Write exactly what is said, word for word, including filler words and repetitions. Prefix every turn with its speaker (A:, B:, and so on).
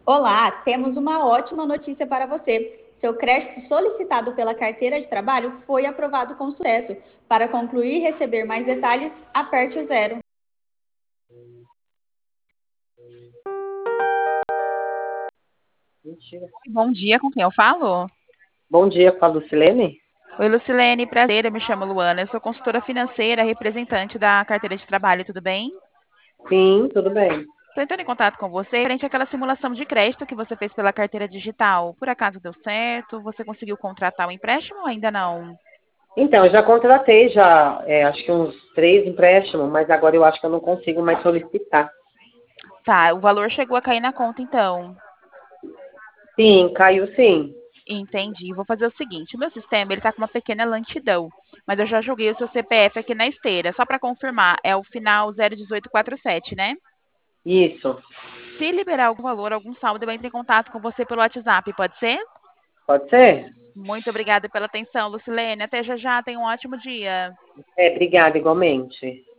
A: Olá, temos uma ótima notícia para você. Seu crédito solicitado pela carteira de trabalho foi aprovado com sucesso. Para concluir e receber mais detalhes, aperte o zero.
B: Mentira.
C: Bom dia, com quem eu falo?
B: Bom dia, com a Lucilene?
C: Oi, Lucilene, prazer, eu me chamo Luana, eu sou consultora financeira, representante da carteira de trabalho, tudo bem?
B: Sim, tudo bem.
C: Estou entrando em contato com você frente àquela simulação de crédito que você fez pela carteira digital. Por acaso deu certo? Você conseguiu contratar o empréstimo ou ainda não?
B: Então, eu já contratei já, é, acho que uns três empréstimos, mas agora eu acho que eu não consigo mais solicitar.
C: Tá, o valor chegou a cair na conta então.
B: Sim, caiu sim.
C: Entendi. Vou fazer o seguinte, o meu sistema ele está com uma pequena lentidão, mas eu já joguei o seu C P F aqui na esteira, só para confirmar, é o final zero um oito quatro sete, né?
B: Isso,
C: Se liberar algum valor, algum saldo, eu entro em contato com você pelo WhatsApp, pode ser?
B: pode ser?
C: Muito obrigada pela atenção, Lucilene. Até já já, tenha um ótimo dia.
B: É, obrigada, igualmente.